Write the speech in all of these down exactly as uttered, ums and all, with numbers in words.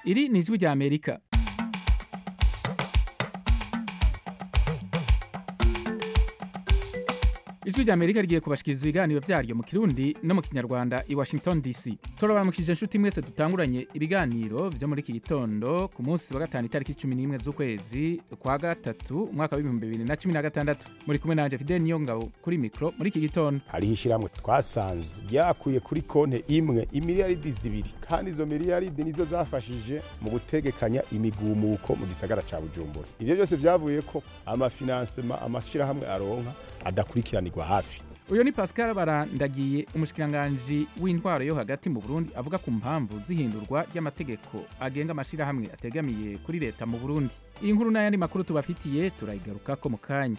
Iri ni ijwi rya Amerika. Ijwi rya Amerika rigiye kubashikiriza ibiganiro vyaryo mu Kirundi no mu Kinyarwanda i Washington D C. Turabaramukije inshuti mwese dutanguranye ibiganiro vyo muri iki gitondo ku munsi wa gatanu itariki cumi n'imwe z'ukwezi kwa gatatu umwaka wa ibihumbi bibiri na cumi na gatandatu. Muri kumwe nanje Fidel Niyongabo kuri mikro muri iki gitondo. Hariho ishiramwe twasanze ryakuye kuri konte imwe imiliyaridi zibiri, kandi izo miliyaridi nizo zafashije mu gutegekanya imigumuko mu gisagara ca Bujumbura. Ivyo byose vyavuye ko amafinansema amashirahamwe aronka adakurikiranirwa hafi. Uyo ni Pascal Barandagiye, umushikiranganje w'intwaro yo hagati mu Burundi, avuga ku mpamvu zihindurwa ry'amategeko agenga amashirahamwe ategamiye kuri leta mu Burundi. Iyi nkuru n'ayandi makuru tubafitiye turayigarukako mu kanya.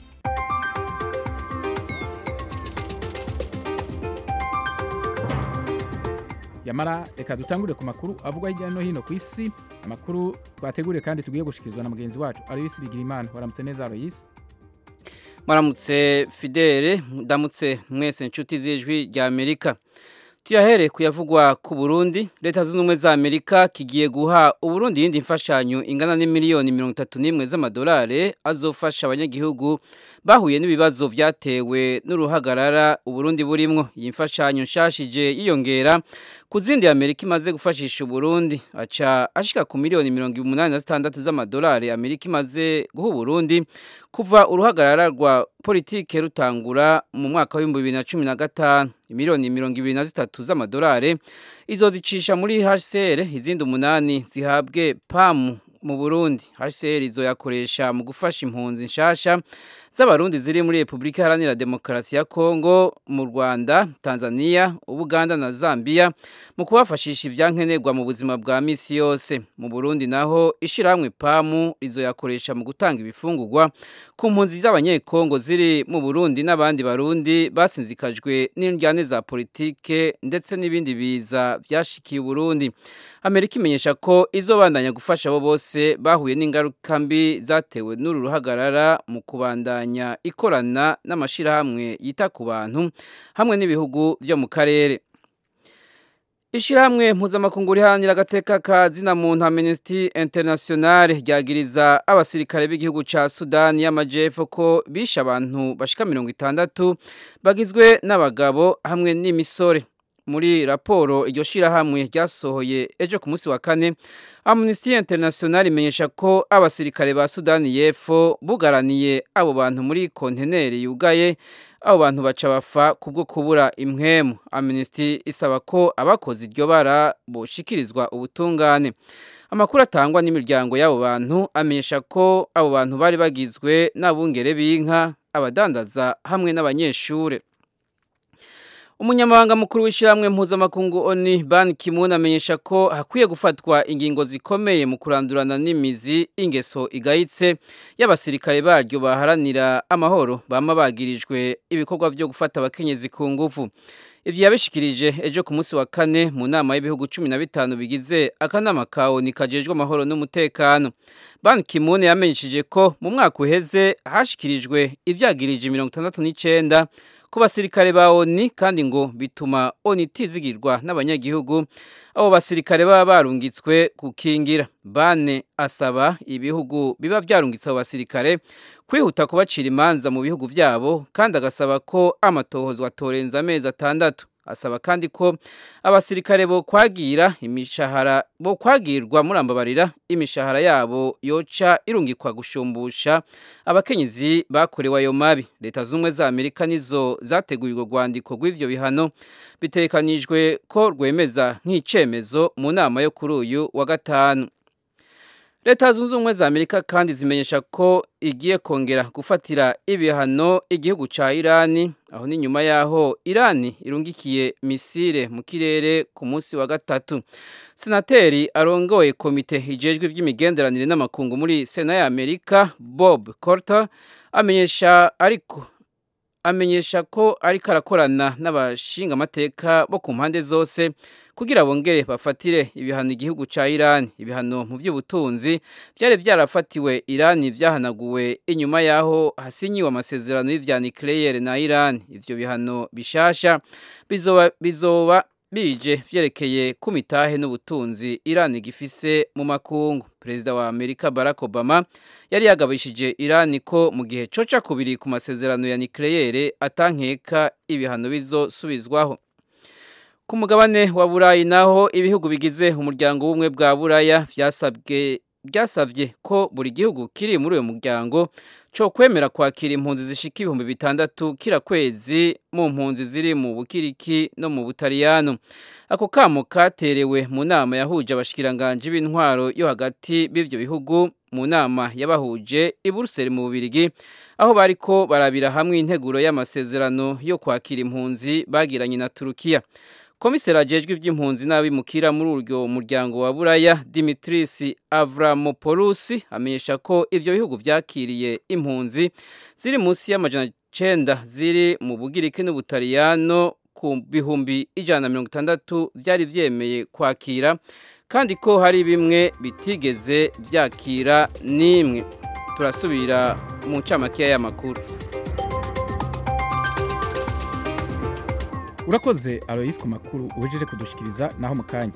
Yamara reka dutangure ku makuru avugwa hirya no hino ku isi, amakuru twateguriye kandi tugiye gushikizwa na mugenzi wacu Aloysi Bigirimana. Waramutse neza Aloysi? Maramutse Fidele, ndamutse mwese inshuti z'ijwi rya Amerika. Tuyahere kuyavugwa ku Burundi. Leta zunze ubumwe za Amerika kigiye guha Uburundi yindi mfashanyo ingana n'imiliyoni mirongo itatu n'imwe z'amadolari azofasha abanyagihugu bahuye n'ibibazo vyatewe n'uruhagarara Uburundi burimwo. Iyi mfashanyo nshashije yiyongera ku zindi Amerika imaze gufashisha Uburundi, aca ashika ku miliyoni mirongo umunani na zitandatu z'amadolari Amerika imaze guha Uburundi kuva uruhagarara rwa politike rutangura mu mwaka wa bibiri na cumi na gatanu. Miliyoni mirongo ibiri na zitatu z'amadolari izozicisha muri H C R, izindi umunani zihabwe P A M mu Burundi. H C R izoyakoresha mu gufasha impunzi nshasha z'abarundi ziri muri Republika Iharanira Demokarasi ya Kongo, mu Rwanda, Tanzania, Uganda na Zambia mu kubafashisha ivyankenerwa mu buzima bwa misi yose. Mu Burundi naho ishiramwe P A M izoyakoresha mu gutanga ibifungurwa ku mpunzi z'abanyekongo ziri mu Burundi n'abandi barundi basinzikajwe n'indyane za politike ndetse n'ibindi biza vyashikiye Burundi. Amerika imenyesha ko izobandanya gufasha abo bose bahuye n'ingaruka mbi zatewe n'uru ruhagarara mu kubandanya ikorana n'amashirahamwe yita ku bantu hamwe n'ibihugu vyo mu karere. Ishirahamwe mpuzamakungu riharanira agateka ka zina muntu Amnesty International ryagiriza abasirikare b'igihugu ca Sudani y'Amajepfo ko bishe abantu bashika mirongo itandatu bagizwe n'abagabo hamwe n'imisore. Muri raporo iryo shirahamwe ryasohoye ejo ku munsi wa kane, Amnesty International imenyesha ko abasirikare ba Sudani y'Epfo bugaraniye abo bantu muri konteneri yugaye, abo bantu baca bafa kubwo kubura impwemu. Amnesty isaba ko abakoze iryo bara boshikirizwa ubutungane. Amakuru atangwa n'imiryango y'abo bantu amenyesha ko abo bantu bari bagizwe n'abungere b'inka, abadandaza hamwe n'abanyeshure. Umunyamabanga mukuru w'ishiramwe mpuzamakungu O N U Ban Ki-moon amenyesha ko hakwiye gufatwa ingingo zikomeye mu kurandurana n'imizi ingeso igayitse y'abasirikare baryo baharanira amahoro bama bagirijwe ibikorwa vyo gufata abakenyezi ku nguvu. Ivyo yabishikirije ejo ku munsi wa kane mu nama y'ibihugu cumi na bitanu bigize akanama ka O N U kajejwe amahoro n'umutekano. Ban Ki-moon yamenyesheje ko mu mwaka uheze hashikirijwe ivyagirije mirongo itandatu n'icenda ku basirikare ba O N U, kandi ngo bituma O N U itizigirwa n'abanyagihugu abo basirikare baba barungitswe gukingira. Bane asaba ibihugu biba vyarungitse abo basirikare kwihuta kubacira imanza mu bihugu vyabo, kandi agasaba ko amatohozo atorenza amezi atandatu. Asaba kandi ko abasirikare bo kwagira imishahara bo kwagirwa murambabarira imishahara yabo yoca irungikwa gushumbusha abakenyezi bakorewe ayo mabi. Leta zumwe za Amerika nizo zateguye urwo rwandiko rw'ivyo bihano bitekanijwe ko rwemeza nk'icemezo mu nama yo kuri uyu wa gatanu. Leta zunze ubumwe za Amerika kandi zimenyesha ko igiye kongera gufatira ibihano igihugu ca Irani, aho ni nyuma yaho Irani irungikiye misile mu kirere ku munsi wa gatatu. Senateri arongoye komite ijejwe ivy'imigenderanire n'amakungu muri Sena ya Amerika, Bob Corker, amenyesha ariko amenyesha ko ariko arakorana n'abashinga amateka bo ku mpande zose kugira bongere bafatire ibihano igihugu ca Iran. Ibihano mu by'ubutunzi byari byarafatiwe Iran vyahanaguwe inyuma yaho hasinyiwe amasezerano y'ivya nucleaire na Iran. Ivyo bihano bishasha bizoba bizoba bije vyerekeye ku mitahe n'ubutunzi Iran gifise mu makungu. Perezida wa Amerika Barack Obama yari yagabishije Iran ko mu gihe coca kubiri ku masezerano ya nucleaire atankeka ibihano bizosubizwaho. Ku mugabane wa Burayi naho ibihugu bigize umuryango w'ubumwe bwa Buraya vyasabwe byasavye ko buri gihugu kiri muri uyo muryango cyo kwemera kwakira impunzi zishika ibihumbi bitandatu kira kwezi mu mpunzi ziri mu Bukiriki no mu Butaliyano. Ako kamo katerewe mu nama yahuje abashikiranganje b'intwaro yo hagati b'ivyo bihugu mu nama yabahuje i Brussels mu Bubirigi, aho bariko barabira hamwe integuro y'amasezerano yo kwakira impunzi bagiranye na Turukiya. Komiseri ajejwe ivy'impunzi n'abimukira muri uryo muryango wa Buraya Dimitris Avramopoulos amenyesha ko ivyo bihugu vyakiriye impunzi ziri munsi y'amajana icenda ziri mu Bugiriki n'Ubutaliyano ku bihumbi ijana na mirongo itandatu vyari vyemeye kwakira, kandi ko hari bimwe bitigeze vyakira nimwe. Turasubira mu ncamake y'amakuru. Urakoze Alois ku makuru uhejeje kudushikiriza naho mukanya.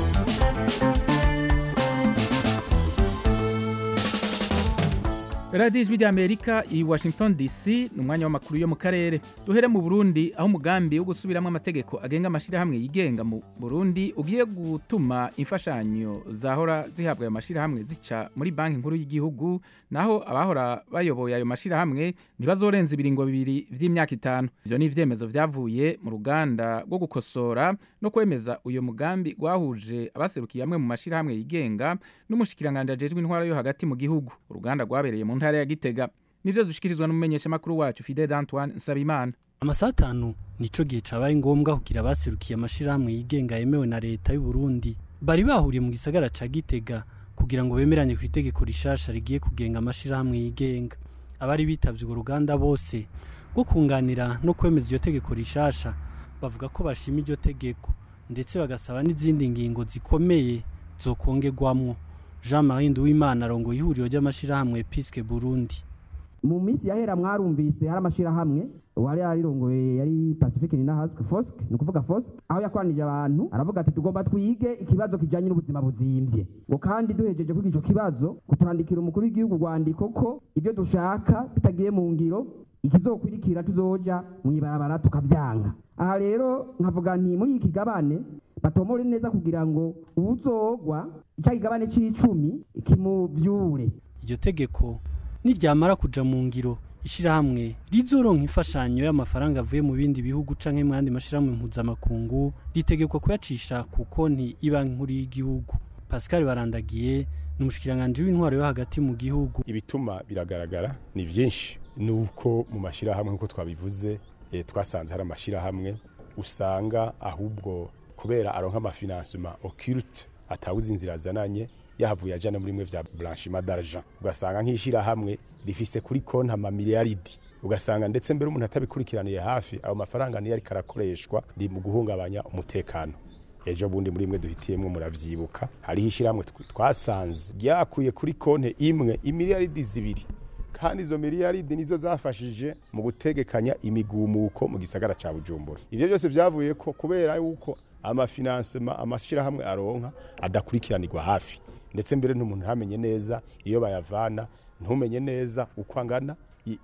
Radio Ijwi ry'Amerika i Washington D C n'umwanya w'amakuru yo mu karere. Duhere mu Burundi aho umugambi wo gusubiramwe amategeko agenga amashirahamwe yigenga mu Burundi ugiye gutuma imfashanyo zahora zihabwa ayo mashirahamwe zica muri banki nkuru y'igihugu, naho abahora bayoboye ayo mashirahamwe ntibazorenza ibiringo bibiri vy'imyaka itanu. Ivyo ni ivyemezo vyavuye mu ruganda rwo gukosora no kwemeza uyo mugambi gwahuje abaserukiye amwe mu mashirahamwe yigenga n'umushikiranganje ajejwe intwaro yo hagati mu gihugu. Uruganda rwabereye mu ntara ya Gitega. Nivyo dushikirizwa n'umumenyesha makuru wacu Fidel Antoine Nsabimana. Amasatanu nico gihe cabaye ngombwa kugira abaserukiye amashirahamwe yigenga yemewe na leta y'u Burundi bari bahuriye mu gisagara ca Gitega kugira ngo bemeranye ku itegeko rishasha rigiye kugenga amashirahamwe yigenga. Abari bitavye urwo ruganda bose rwo kunganira no kwemeza iyo tegeko rishasha bavuga ko bashima iryo tegeko ndetse bagasaba n'izindi ngingo zikomeye zokongerwamwo. Jean-Marie Nduwimana arongoye ihuriro ry'amashirahamwe Piske Burundi. Mu minsi yahera mwarumvise hari amashirahamwe wari arirongoye yari Pacifique Ninahazwe Fosk, ni kuvuga Fosk, aho yakwanije abantu aravuga ati tugomba twige ikibazo kijanye n'ubuzima buzimvye, ngo kandi duhejeje kwiga ico kibazo kuturandikira umukuru w'igihugu rwandiko ko ibyo dushaka bitagiye mu ngiro ikizokwirikira tuzoja mwibarabara tukavyanga. Aha rero nkavuga nti muri iki gabane batomore neza kugira ngo uzogwa icagigabane c'icumi kimuvyure. Iryo tegeko niryamara kuja mu ngiro ishirahamwe rizoronka imfashanyo y'amafaranga avuye mu bindi bihugu canke mu yandi mashirahamwe mpuzamakungu ritegekwa kuyacisha ku konti ibanki nkuru y'igihugu. Pascal Barandagiye n'umushikiranganje w'intwaro yo hagati mu gihugu. Ibituma biragaragara ni vyinshi, nuko mu mashirahamwe nkuko twabivuze e, twasanze hari amashirahamwe usanga ahubwo kubera aronka amafinancement occulte atawuzi inzira zananye yahavuye ajana muri mwe vya blanchiment d'argent, ugasanga nk'ishira hamwe rifise kuri konti ama miliyaridi, ugasanga ndetse mbere umuntu atabikurikiraniye hafi ayo mafaranga niyo ari karakoreshwa ndi mu guhungabanya umutekano. Ejo bundi muri mwe duhitiyemwe muravyibuka hari ishiramwe twasanze ryakuye kuri konti imwe imiliyaridi zibiri, kandi izo miliyaridi nizo zafashije mu gutegekanya imigumuko mu gisagara ca Bujumbura. Ivyo byose vyavuye ko kubera yuko amafinancement amashirahamwe aronka adakurikiranirwa hafi, ndetse mbere n'umuntu hamenye neza iyo bayavana, ntumenye neza uko angana.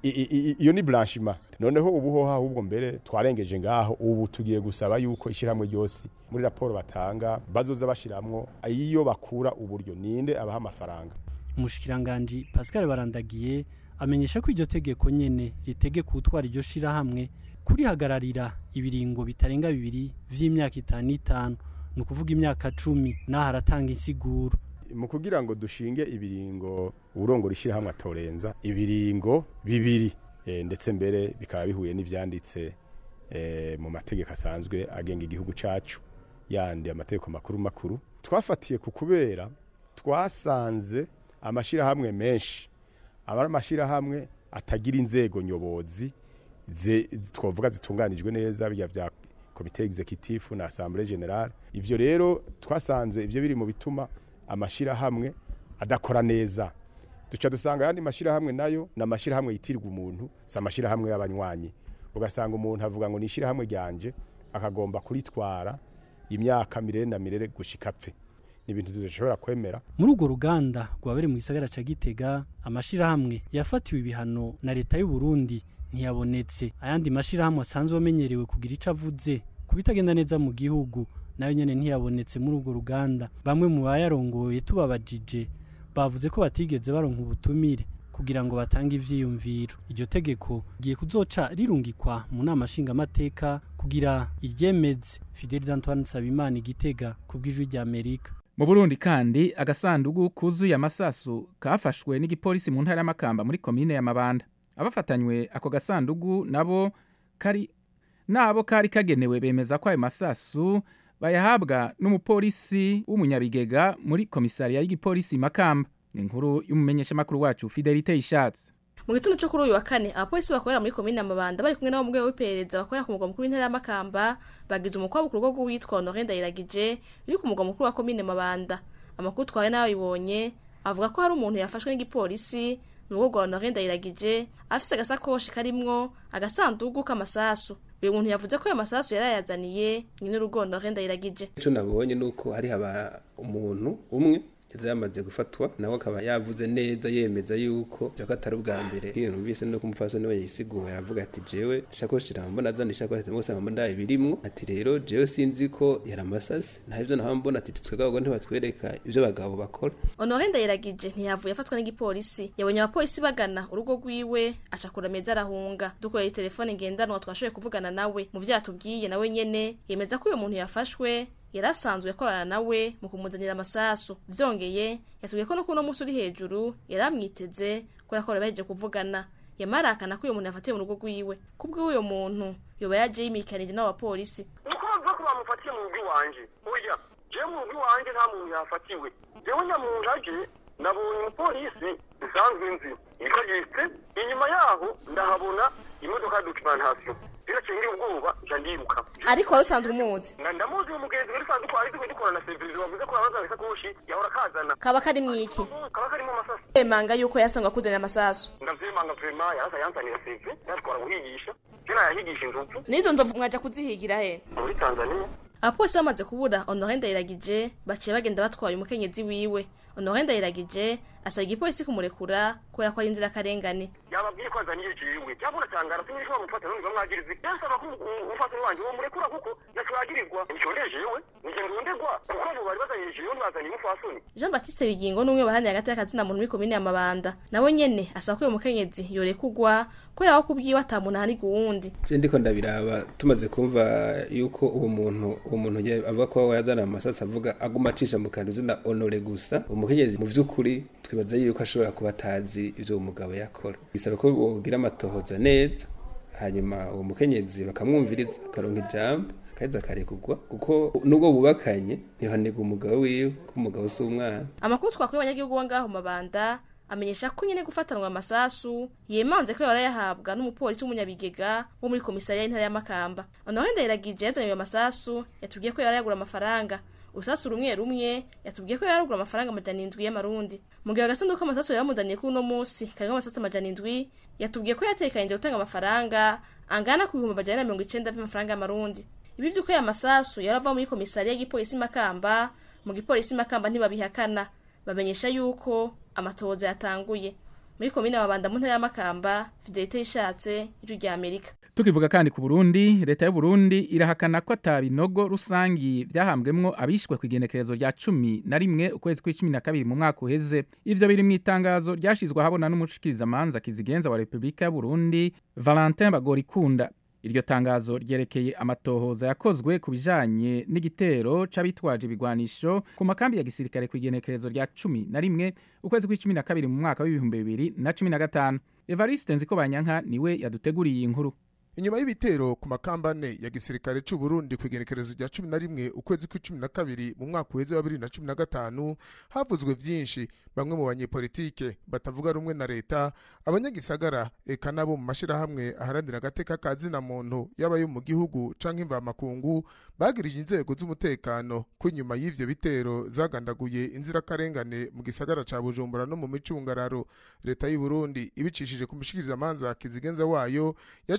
Iyo ni blanchiment. Noneho ubuho ahubwo mbere twarengeje ngaho, ubu tugiye gusaba yuko ishiramwe ryose muri raporo batanga bazoza bashiramwo iyo bakura uburyo ninde abaha amafaranga. Umushikiranganje Pascal Barandagiye amenyesha ko iryo tegeko nyene ritegeka utwara iryo shirahamwe kurihagararira ibiringo bitarenga bibiri vy'imyaka itanu itanu, no kuvuga imyaka cumi, naho aratanga insiguro. Mu kugira ngo dushinge ibiringo urongo rishirahamwe atorenza ibiringo bibiri, e, ndetse mbere bikaba bihuye n'ivyanditse e, mu mategeko asanzwe agenga igihugu cacu yandi amategeko makuru makuru. Twafatiye ku kubera twasanze amashirahamwe menshi abari amashirahamwe atagira inzego nyobozi ze twovuga zitunganijwe neza bya vya komite executive na assemblée générale. Ivyo rero twasanze ivyo biri mu bituma amashira hamwe adakora neza. Duca dusanga yandi mashira hamwe nayo na mashira hamwe yitirwa umuntu, sa mashira hamwe y'abanywanyi. Ugasanga umuntu avuga ngo nishira hamwe ryanje akagomba kuritwara imyaka mirere na mirere gushika apfe ni ibintu tudashobora kwemera. Muri urwo ruganda rwabere mu gisagara ca Gitega amashirahamwe yafatiwe ibihano na leta y'u Burundi ntiyabonetse. Ayandi mashirahamwe asanzwe amenyerewe kugira ico avuze kubitagenda neza mu gihugu nayo nyene ntiyabonetse muri urwo ruganda. Bamwe mu bayarongoye tubabajije bavuze ko batigeze baronka ubutumire kugira ngo batange ivyiyumviro. Iryo tegeko giye kuzoca rirungikwa mu nama nshinga mateka kugira iryemeze. Fidel Antoine Sabimana Igitega kubw'ijwi rya Amerika. Mu Burundi kandi agasandugu kuzuye amasasu kafashwe n'igipolisi mu ntara y'Amakamba muri komine ya Mabanda. Abafatanywe ako gasandugu nabo kari nabo kari kagenewe bemeza ko ayo masasu bayahabwa n'umupolisi w'umunyabigega muri komisariya y'igipolisi Makamba. Inkuru y'umumenyesha makuru wacu Fidelite Ishatse. Mu gitondo cyo kuri uyu wa kane abapolisi bakorera muri komine Mabanda bari kumwe nabo mu rwego rw'iperereza bakorera ku mugwa mukuru w'intara y'Amakamba bagize umukwabu ku rugo rw'uwitwa Honoré Ndayiragije uri ku mugwa mukuru wa komine Mabanda. Amakuru twaye nayo yibonye avuga ko hari umuntu yafashwe n'igipolisi mu rugo rwa Honoré Ndayiragije afise agasakoshi karimwo agasandugu k'amasasu. Uyu muntu yavuze ko ayo masasu yarayazaniye nyine urugo Honoré Ndayiragije. Ico nabonye nuko hari haba umuntu umwe yamaze gufatwa nawe akaba yavuze neza yemeza yuko cyako atari ubwa mbere iyo numvise no kumufasha niwe yisigura aravuga ati jewe shakoshi rambona azana shakoshi mose mbona birimwo ati rero jewe sinzi ko yari amasasi ntavyo naho mbona ati twegabo ntibatwereka ivyo bagabo bakora. Honoré Ndayiragije ntiyavuye afatwa n'igipolisi yabonye abapolisi bagana urugo rwiwe acakura meza arahunga. Dukoye telefone ngendanwa twashoboye kuvugana nawe mu vyatubwiye nawe nyene yemeza ko uyo muntu yafashwe yarasanzwe yakorana nawe mu kumuzanira amasasu. Vyongeye yatubwiye ko no kuno musi uri hejuru yaramwiteze ko yakora baheje kuvugana. Yamarakana ko uyo muntu yafatiye mu rugo rwiwe. Kubwo uyo muntu yoba yaje yimikanije n'abapolisi. Nuko bavuga ko bamufatiye mu rugo wanje. Oya, je mu rugo wanje nta muntu yafatiwe. Jewe nyamuntu aje nabonye umupolisi usanzwe nzi. Niko yiste inyuma yaho ndahabona imodoka ya documentation. Bira cyangiri ubwoba jandiruka. Ariko wari usanzwe umuzi. Ndamuzi umugenzi muri sanduku ari dukora na service wavuze ko abaza bisakoshi yahora kazana. Kaba kari mwiki? Kaba kari mu masasu. Emanga yuko yasanga kuzana amasasu. Ndavyemanga vrema yarasa yansanira service yatwara guhigisha. Kina yahigisha inzovu. Nizo nzovu mwaja kuzihigira he? Muri Tanzania. Abapolisi bamaze kubura Honoré Ndayiragije baciye bagenda batwaye umukenyezi wiwe. Honoré Ndayiragije asaba igipolisi kumurekura kubera ko ari inzira karengane. Yababwiye ko azaniye jiwe. Cyabona cyangara sinishobora gufata none bamwagirize. Yasaba ko umufata wanje wo murekura kuko yatwagirirwa. Nicoreje yewe nije ndondegwa kuko bo bari bazaniye jiwe bazaniye umufasoni. Jean Baptiste Bigingo numwe bahani hagati y'akazina muntu muri komine ya Mabanda. Nawe nyene asaba ko uyo mukenyezi yorekugwa kubera ko kubwiwe atamuntu hari guwundi. Je ndiko ndabiraba tumaze kumva yuko uwo muntu uwo muntu avuga ko yazana amasasa avuga aguma acisha mu kantu zina Honoré gusa. Umukenyezi mu vy'ukuri twibaza yuko ashobora kuba atazi ivyo umugabo yakora. Bisaba ko bogira amatohoza neza hanyuma uwo mukenyezi bakamwumviriza akaronka ijambo kaiza karekugwa kuko nubwo bubakanye ntihanega umugabo wiwe ko umugabo si umwana. Amakuru twakwiye abanyagihugu wangaho Mabanda amenyesha ko nyene gufatanwa amasasu yemanze ko yara yahabwa n'umupolisi w'umunyabigega wo muri komisariya y'intara y'Amakamba. Honoré Ndayiragije yazanye amasasu yatubwiye ko yara yagura amafaranga. Usasu rumwe rumwe yatubwiye ko yaragura amafaranga amajana indwi y'amarundi. Mu gihe agasanduku k'amasasu yamuzaniye kuri uno munsi karimo amasasu amajana indwi yatubwiye ko yatekanye gutanga amafaranga angana ku bihumbi amajana mirongo icenda by'amafaranga y'amarundi. Ibi byuko ya masasu yarava muri komisariya y'igipolisi Makamba mu gipolisi Makamba ntibabihakana bamenyesha yuko amatohoza yatanguye. Muri komine Mabanda mu ntara y'Amakamba Fidelite Ishatse ijwi rya Amerika. Tukivuga kandi ku Burundi, leta y'u Burundi irahakana ko atabinogo rusangi vyahambwemwo abishwe ku igenekerezo rya cumi na rimwe ukwezi kw'icumi na kabiri mu mwaka uheze. Ivyo biri mu itangazo ryashizwe habona n'umushikiriza manza kizigenza wa Republika y'u Burundi Valentin Bagorikunda. Iryo tangazo ryerekeye amatohoza yakozwe ku bijanye n'igitero c'abitwaje ibigwanisho ku makambi ya gisirikare ku igenekerezo rya cumi na rimwe ukwezi kw'icumi na kabiri mu mwaka w'ibihumbi bibiri na cumi na gatanu. Evariste Nzikobanyanka niwe yaduteguriye inkuru. Inyuma y'ibitero ku makambane ya gisirikare c'u Burundi ku igenekerezo rya cumi na rimwe ukwezi kw'icumi na kabiri mu mwaka uheze wa bibiri na cumi na gatanu havuzwe vyinshi. Bamwe mu banyepolitike batavuga rumwe na leta, abanyagisagara eka nabo mu mashirahamwe aharanira agateka ka zina muntu yaba yo mu gihugu canke imva makungu bagirije inzego z'umutekano ko nyuma y'ivyo bitero zagandaguye inzira karengane mu gisagara ca Bujumbura no mu micungararo. Leta y'u Burundi ibicishije ku mushikiriza manza kizigenza wayo yaciye igena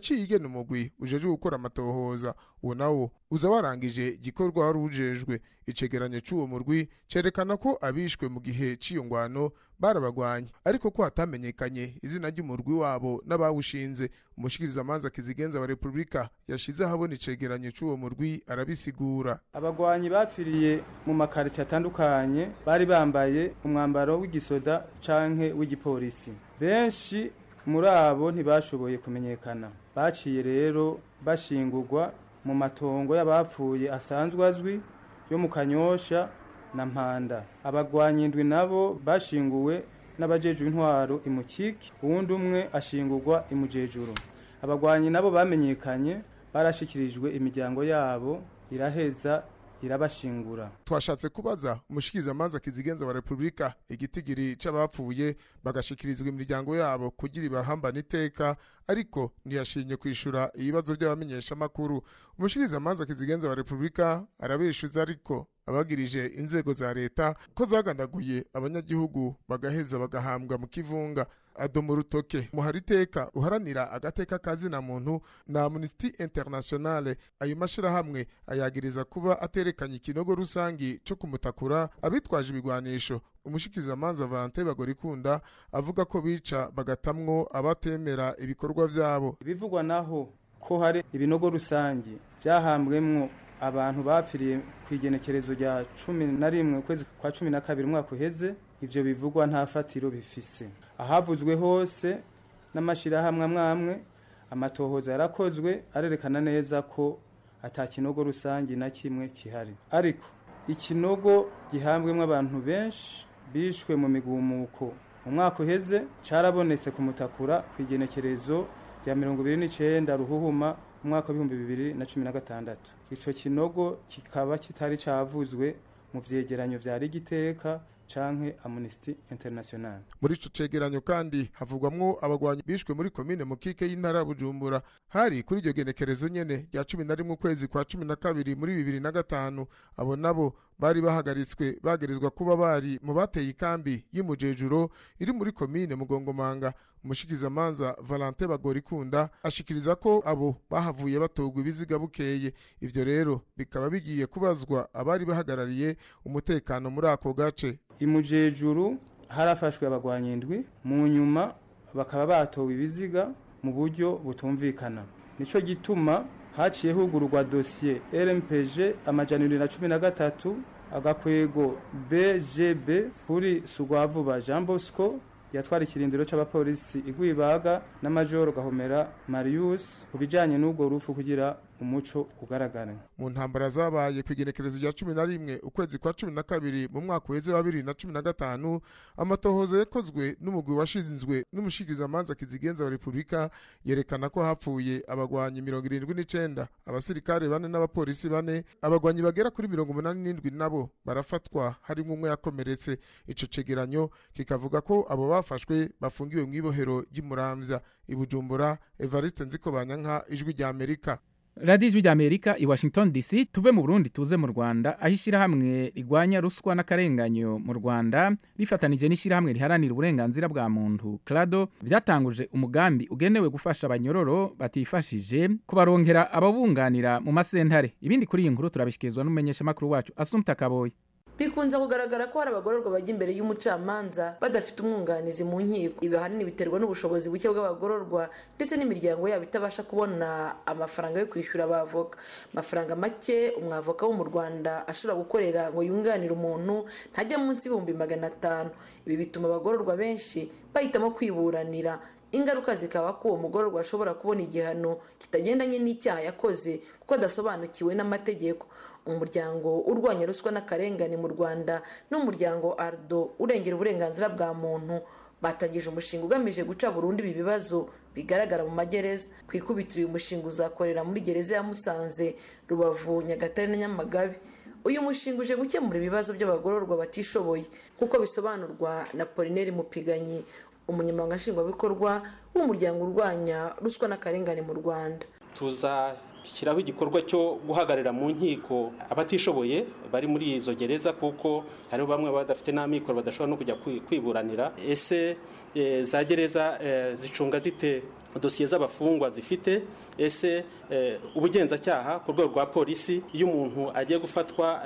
umugwi ujeje gukora amatohoza uwo nawo uza warangije igikorwa wari ujejwe. Icegeranyo c'uwo murwi cerekana ko abishwe mu gihe c'iyo ngwano barabagwanye ariko ko hatamenyekanye izina ry'umurwi wabo n'abawushinze. Umushikirizamanza Kizigenza wa Republika yashize ahabona icegeranyo c'uwo murwi arabisigura. Abagwanyi bapfiriye mu makariti atandukanye bari bambaye umwambaro w'igisoda canke w'igipolisi. Benshi muri abo ntibashoboye kumenyekana, baciye rero bashingurwa mu matongo y'abapfuye asanzwe azwi yo mu Kanyosha na Mpanda. Abagwanyi indwi nabo bashinguwe n'abajejwe intwaro imukiki, uwundi umwe ashingurwa imujejuru. Abagwanyi nabo bamenyekanye barashikirijwe imiryango yabo iraheza irabashingura. Twashatse kubaza umushikirizamanza Kizigenza wa Republika igitigiri c'abapfuye bagashikirizwa imiryango yabo kugira ibahambana iteka, ariko ntiyashinye kwishura ibibazo by'abamenyesha makuru. Umushikirizamanza Kizigenza wa Republika arabishuza ariko abagirije inzego za leta ko zagandaguye abanyagihugu bagaheza bagahambwa mu kivunga. Adomo rutoke muhariteka uharanira agateka kazina muntu na Amnesty International ayo mashirahamwe ayagiriza kuba aterekanye ikinogo rusangi cyo kumutakura abitwaje ibigwanisho. Umushikirizamanza Valentin Bagorikunda avuga ko bica bagatamwo abatemera ibikorwa vyabo. Bivugwa naho ko hari ibinogo rusangi byahambwemwo abantu bapfiriye kwigenekerezo rya cumi na rimwe ukwezi kwa cumi na kabiri umwaka uheze, ivyo bivugwa nta fatiro bifise. Ahavuzwe hose n'amashirahamwe amwamwe amatohoza yarakozwe arerekana neza ko atakinogo rusangi na kimwe kihari, ariko ikinogo gihambwemwo abantu benshi bishwe mu migumuko mu mwaka uheze carabonetse kumutakura kwigenekerezo rya mirongo ibiri n'icenda ruhuhuma umwaka w'ibihumbi bibiri na cumi na gatandatu. Ico kinogo kikaba kitari cavuzwe mu vyegeranyo vya Rigiteka canke Amnesty International. Muri ico cegeranyo kandi havugwamwo abagwanyi bishwe muri komine Mukike y'intara Bujumbura hari kuri iryo genekerezo nyene rya cumi na rimwe ukwezi kwa cumi na kabiri muri bibiri na gatanu. Abo nabo bari bahagaritswe bagerezwa kuba bari mu bateye ikambi y'imujejuro iri muri komine Mugongomanga. Umushikizamanza Valentin Bagorikunda ashikiriza ko abo bahavuye batogwa ibiziga bukeye. Ivyo rero bikaba bigiye kubazwa abari bahagarariye umutekano muri ako gace. Imujejuru harafashwe abagwanyi indwi, mu nyuma bakaba batowe ibiziga mu buryo butumvikana. Nico gituma haciye hugururwa dossier R M P G amajana abiri na cumi na gatatu agakwego B G B kuri Sugwavuba Jean Bosco yatwara ikirindiro c'abapolisi igwibaga na Major Gahomera Marius kubijanye n'ubwo rufu kugira umuco ugaragara. Mu ntambara zabaye kwigenekerezo rya cumi na rimwe ukwezi kwa cumi na kabiri mu mwaka uheze wa bibiri na cumi na gatanu, amatohoza yakozwe n'umugwi washinzwe n'umushikirizamanza Kizigenza wa Republika yerekana ko hapfuye abagwanyi mirongo irindwi n'icenda, abasirikare bane n'abapolisi bane, abagwanyi bagera kuri mirongo umunani n'indwi nabo barafatwa harimo umwe yakomeretse. Ico cegeranyo kikavuga ko abo bafashwe bafungiwe mu ibohero ry'Imuramvya i Bujumbura. Evariste Nzikobanyanka, Ijwi rya Amerika. Radio Ijwi rya Amerika i Washington D C. Tuve mu Burundi tuze mu Rwanda, aho ishirahamwe rigwanya ruswa n'akarenganyo mu Rwanda rifatanije n'ishirahamwe riharanira uburenganzira bwa muntu Clado byatanguje umugambi ugenewe gufasha abanyororo batifashije kubaronkera ababunganira mu masentare. Ibindi kuri iyi nkuru turabishikirizwa n'umumenyesha makuru wacu Assumpta Kaboyi. Bikunze kugaragara ko hari abagororwa bajya imbere y'umucamanza badafite umwunganizi mu nkiko. Ibi ahanini biterwa n'ubushobozi buke bw'abagororwa ndetse n'imiryango yabo itabasha kubona amafaranga yo kwishyura abavoka. Amafaranga make umwavoka wo mu Rwanda ashobora gukorera ngo yunganire umuntu ntajya munsi y'ibihumbi magana atanu. Ibi bituma abagororwa benshi bahitamo kwiburanira. Ingaruka zikaba ko uwo mugororwa ashobora kubona igihano kitagendanye n'icyaha yakoze kuko adasobanukiwe n'amategeko. Umuryango urwanya ruswa n'akarengane mu Rwanda n'umuryango Ardo urengera uburenganzira bwa muntu batangije umushinga ugamije guca burundu ibi bibazo bigaragara mu magereza. Kwikubitira uyu mushinga uzakorera muri gereza ya Musanze, Rubavu, Nyagatare na Nyamagabe. Uyu mushinga uje gukemura ibibazo by'abagororwa batishoboye kuko bisobanurwa na Polineri Mupiganyi, umunyamabanga nshingwabikorwa w'umuryango urwanya ruswa n'akarengane mu Rwanda. Tuzashyiraho igikorwa cyo guhagarira mu nkiko abatishoboye bari muri izo gereza kuko hari bamwe badafite n'amikoro badashobora no kujya kwiburanira. Ese e, za gereza e, zicunga zite dosiye z'abafungwa zifite ese ubugenzacyaha ku rwego rwa polisi iyo umuntu agiye gufatwa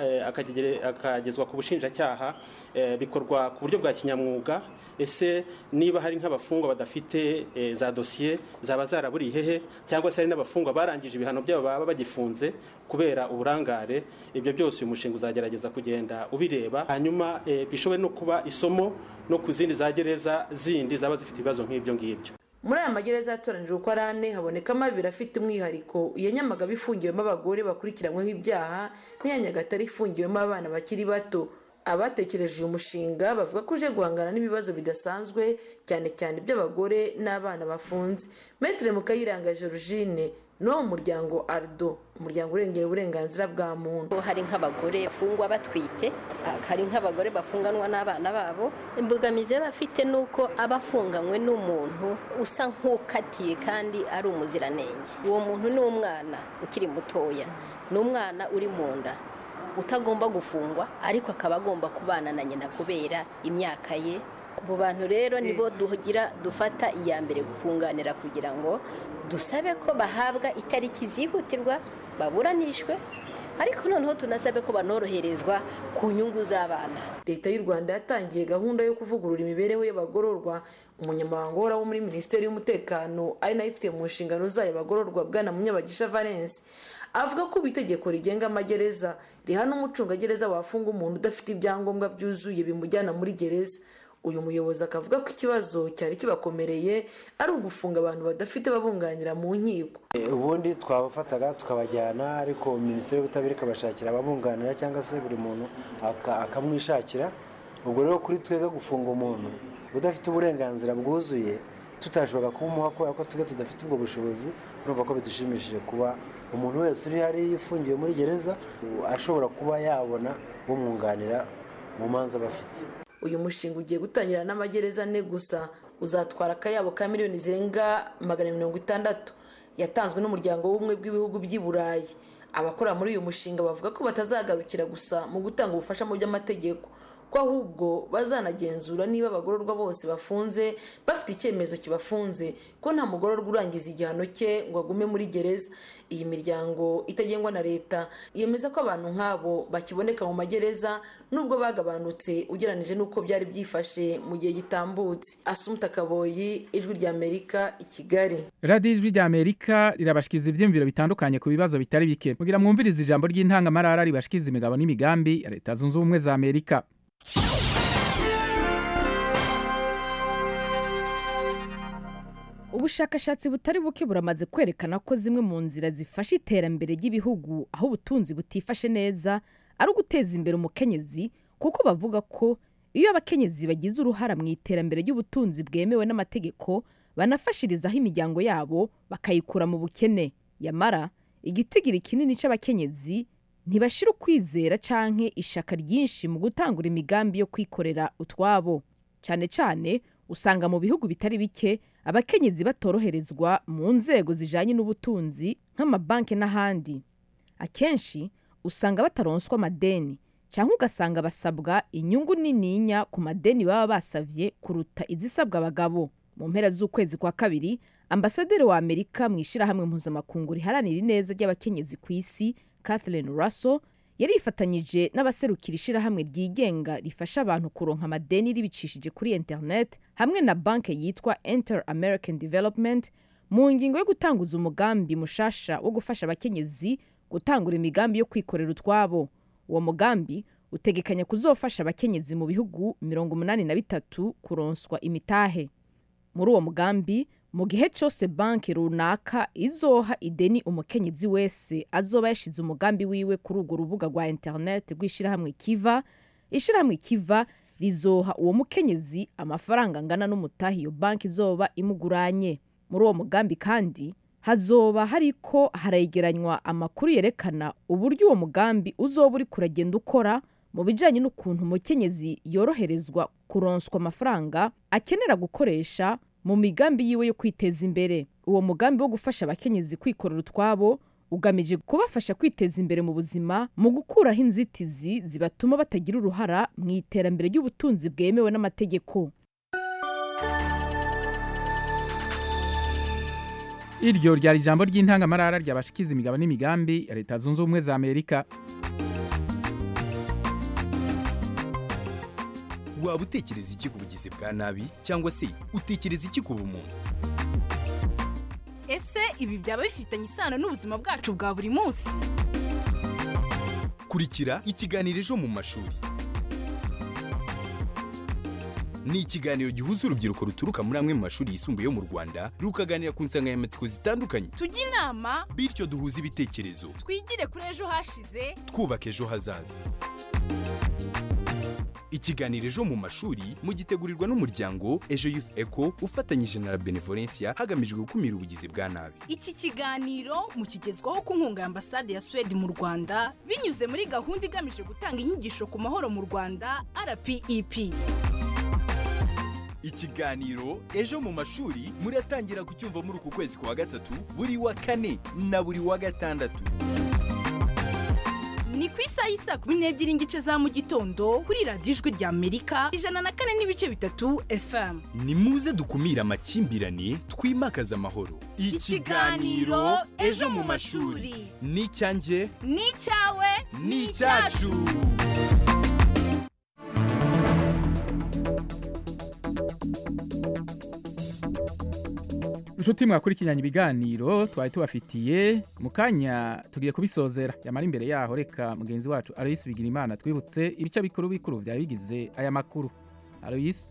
akagezwa ku bushinjacyaha bikorwa ku buryo bwa kinyamwuga ese niba hari nk'abafungwa badafite za dosiye zaba zaraburiye hehe cyangwa se hari n'abafungwa barangije ibihano byabo baba bagifunze kubera uburangare ibyo byose uyu mushinga uzagerageza kugenda ubireba hanyuma bishobore no kuba isomo no ku zindi za gereza zindi zaba zifite ibibazo nk'ibyo ngibyo. Muri aya magereza yatoranijwe uko ari ane habonekamo abiri afite umwihariko iya Nyamagabe ifungiwemo abagore bakurikiranyweho ibyaha n'iya Nyagatare ifungiwemo abana bakiri bato. Abatekereje uyu mushinga bavuga ko uje guhangana n'ibibazo bidasanzwe cyane cyane by'abagore n'abana bafunze. Maître Mukayiranga Georgine no umuryango Ardo umuryango urengera uburenganzira bwa muntu. Hari nk'abagore fungwa batwite, hari nk'abagore bafunganwa n'abana babo. Imbogamizi bafite nuko abafunganywe n'umuntu usa nk'ukatiye kandi ari umuziranenge. Uwo muntu ni umwana ukiri mutoya, ni umwana uri mu nda utagomba gufungwa ariko akaba agomba kubana na nyina kubera imyaka ye. Abo bantu rero nibo dugira dufata iya mbere gukunganira kugira ngo dusabe ko bahabwa itariki zihutirwa baburanishwe ariko noneho tunasabe ko banoroherezwa ku nyungu z'abana. Leta y'u Rwanda yatangiye gahunda yo kuvugurura imibereho y'abagororwa. Umunyamabanga wo muri Minisiteri y'Umutekano ari nayo ifite mu nshingano zayo abagororwa Bwana Munyabagisha Valence avuga ko itegeko rigenga amagereza rihana umucungagereza wafunga umuntu udafite ibyangombwa byuzuye bimujyana muri gereza. Uyu muyobozi akavuga ko ikibazo cyari kibakomereye ari ugufunga abantu badafite babunganira mu nkiko. Ubundi twabafataga tukabajyana ariko Minisiteri y'Ubutabera ikabashakira ababunganira cyangwa se buri muntu akamwishakira. Ubwo rero kuri twega gufunga umuntu udafite uburenganzira bwuzuye tutashobora kumuha ko twege tudafite ubwo bushobozi, urumva ko bidushimishije kuba umuntu wese uri hari yifungiwe muri gereza ashobora kuba yabona umwunganira mu manza bafite. Uyu mushinga ugiye gutangira n'amagereza ane gusa uzatwara akayabo ka miliyoni zirenga magana mirongo itandatu yatanzwe n'umuryango w'ubumwe bw'ibihugu by'i Burayi. Abakora muri uyu mushinga bavuga ko batazagarukira gusa mu gutanga ubufasha mu by'amategeko ko ahubwo bazanagenzura niba abagororwa bose bafunze bafite icyemezo kibafunze ko nta mugororwa urangiza igihano cye ngo agume muri gereza. Iyi miryango itagengwa na leta yemeza ko abantu nk'abo bakiboneka mu magereza nubwo bagabanutse ugeranije n'uko byari byifashe mu gihe gitambutse. Asumta Kaboyi, Ijwi ry'Amerika, i Kigali. Radio Ijwi ry'Amerika rirabashikiza ivyumviro bitandukanye ku bibazo bitari bike mugira mwumviriza ijambo ry'intangamarara ribashikiza imigabo n'imigambi ya Leta Zunze Ubumwe za Amerika. Ubushakashatsi butari buke buramaze kwerekana ko zimwe mu nzira zifasha iterambere ry'ibihugu aho ubutunzi butifashe neza ari uguteza imbere umukenyezi kuko bavuga ko iyo abakenyezi bagize uruhara mu iterambere ry'ubutunzi bwemewe n'amategeko banafashirizaho imiryango yabo bakayikura mu bukene. Yamara igitigiri kinini c'abakenyezi ntibashira ukwizera canke ishaka ryinshi mu gutangura imigambi yo kwikorera utwabo. Cyane cyane usanga mu bihugu bitari bike abakenyezi batoroherezwa mu nzego zijanye n'ubutunzi nk'amabanki n'ahandi. Akenshi usanga bataronswa amadeni cyangwa ugasanga basabwa inyungu nininya ku madeni baba basavye kuruta izisabwa abagabo. Mu mpera z'ukwezi kwa kabiri ambasaderi wa Amerika mu ishirahamwe mpuzamakungu riharanira ineza ry'abakenyezi ku isi Kathleen Russell yari ifatanyije n'abaserukira ishirahamwe ryigenga rifasha abantu kuronka amadeni ribicishije kuri internet hamwe na banke yitwa Inter American Development mu ngingo yo gutanguza umugambi mushasha wo gufasha abakenyezi gutangura imigambi yo kwikorera utwabo. Uwo mugambi utegekanya kuzofasha abakenyezi mu bihugu mirongo umunani na bitatu kuronswa imitahe. Muri uwo mugambi mu gihe cyose banki runaka izoha ideni umukenyezi wese azoba yashize umugambi wiwe kuri urwo rubuga rwa internet rw'ishirahamwe Kiva, ishirahamwe Kiva rizoha uwo mukenyezi amafaranga angana n'umutahi iyo banki izoba imuguranye. Muri uwo mugambi kandi hazoba hariko haregeranywa amakuru yerekana uburyo uwo mugambi uzoba uri kuragenda ukora mu bijanye n'ukuntu umukenyezi yoroherezwa kuronswa amafaranga akenera gukoresha mu migambi yiwe yo kwiteza imbere. Uwo mugambi wo gufasha abakenyezi kwikorera utwabo ugamije kubafasha kwiteza imbere mu buzima mu gukuraho inzitizi zibatuma batagira uruhara mu iterambere ry'ubutunzi bwemewe n'amategeko. iryo ryari ijambo ry'intangamarara ryabashikiza imigabo n'imigambi ya leta zunze ubumwe za Amerika. Waba utekereza iki ku bugizi bwa nabi cyangwa se utekereza iki ku bumuntu? Ese ibi byaba bifitanye isano n'ubuzima bwacu bwa buri munsi? Kurikira ikiganiro ejo mu mashuri. Ni ikiganiro gihuza urubyiruko ruturuka muri amwe mu mashuri yisumbuye yo mu Rwanda rukaganira ku nsanganyamatsiko zitandukanye. Tujye inama bityo duhuze ibitekerezo. Twigire kuri ejo hashize, twubaka ejo hazaza. Ikiganiro ejo mu mashuri mugitegurirwa n'umuryango Ejo Youth Echo ufatanyije na Benevolencia hagamijwe gukumira ubugizi bwa nabi. Iki kiganiro mukigezwaho ku nkunga ya Ambasade ya Sweden mu Rwanda binyuze muri gahunda igamije gutanga inyigisho ku mahoro mu Rwanda R P E P. Ikiganiro ejo mu mashuri muratangira kucyumva muri uku kwezi kwa gatatu buri wa kane na buri wa gatandatu. Ni ku isaha y'isa kumi n'ebyiri n'igice za mu gitondo kuri radiyo Ijwi rya Amerika ijana na kane n'ibice bitatu F M. Ni muze dukumira amakimbirane twimakaza amahoro. Ikiganiro ejo mu mashuri ni icyanjye, ni icyawe, ni icyacu. Nshuti mwakurikiranye ibiganiro twari tubafitiye mu kanya tugiye kubisozera. Yamara imbere yaho reka mugenzi wacu Alois Bigirimana twibutse ibice bikuru bikuru bya bigize aya makuru. Alois.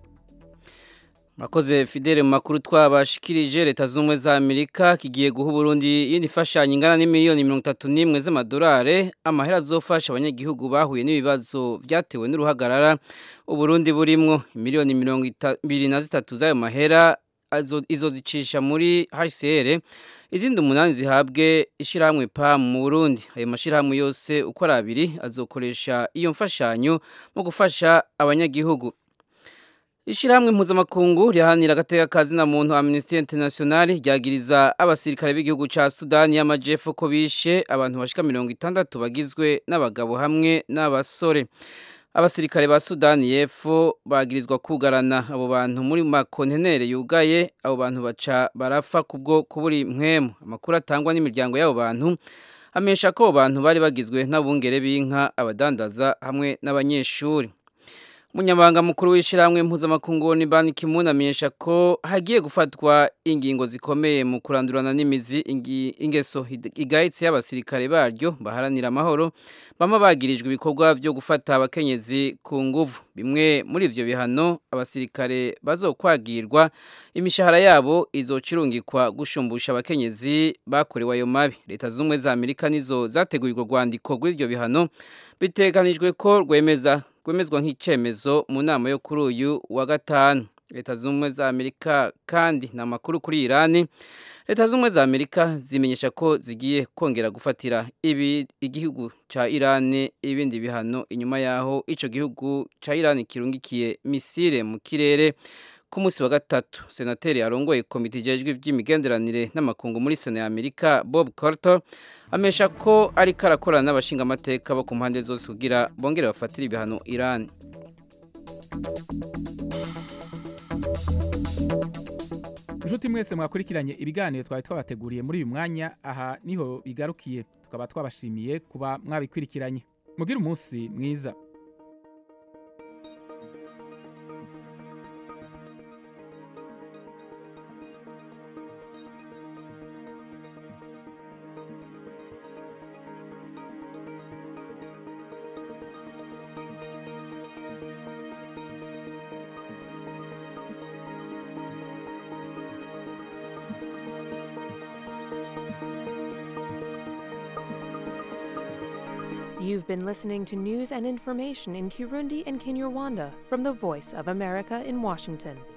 Makoze Fidele mu makuru twabashikirije leta z'umwe za Amerika kigiye guha Burundi yindi fashanyo ingana n'imiliyoni mirongo itatu n'imwe z'amadolari amahera azofasha abanyagihugu bahuye n'ibibazo byatewe n'uruhagarara Uburundi burimwo miliyoni mirongo ibiri na zitatu z'ayo mahera izo zicisha muri H C R izindi umunani zihabwe ishirahamwe P A M mu Burundi. Ayo mashirahamwe yose uko ari abiri azokoresha iyo mfashanyo mu gufasha abanyagihugu. Ishirahamwe mpuzamakungu riharanira agateka kazi na muntu Amnesty International ryagiriza abasirikare b'igihugu ca Sudani y'Amajepfo ko bishe abantu bashika mirongo itandatu bagizwe n'abagabo hamwe n'abasore. Abasirikare ba Sudani y'Epfo bagirizwa kugarana abo bantu muri makontenere yugaye, abo bantu baca barafa kubwo kuburi mpwemu. Amakuru atangwa n'imiryango y'abo bantu amesha ko abo bantu bari bagizwe n'abungere b'inka, abadandaza hamwe n'abanyeshuri. Munyamabanga mukuru w'ishiramwe mpuzamakungu ni Ban Ki-moon amenyesha ko hagiye gufatwa ingingo zikomeye mu kurandurana n'imizi ingeso igayitse y'abasirikare baryo baharanira amahoro bama bagirijwe ibikorwa byo gufata abakenyezi ku nguvu. Bimwe muri ivyo bihano abasirikare bazokwagirwa imishahara yabo izocirungikwa gushumbusha abakenyezi bakorewe ayo mabi. Leta z'umwe za Amerika nizo zategurirwa rwandiko rw'ivyo bihano biteganijwe ko rwemeza kwemezwa nk'icemezo mu nama yo kuri uyu wa gatanu. Leta z'umwe za Amerika kandi na makuru kuri Iran. Leta z'umwe za Amerika zimenyesha ko zigiye kongera gufatira ibi igihugu ca Iran ibindi bihano inyuma yaho ico gihugu ca Iran kirungikiye misile mu kirere ku munsi wa gatatu. Senateri arongoye komite ijejwe ivy'imigenderanire n'amakungu muri Sena ya Amerika Bob Carter amesha ko ari karakorana n'abashinga amateka bo ku mpande zose kugira bongere bafatira ibihano Iran. Nshuti mwese mwakurikiranye ibiganiro twari twabateguriye muri uyu mwanya, aha niho bigarukiye. Tukaba twabashimiye kuba mwabikwirikiranye. Mugira umunsi mwiza. You've been listening to news and information in Kirundi and Kinyarwanda from the Voice of America in Washington.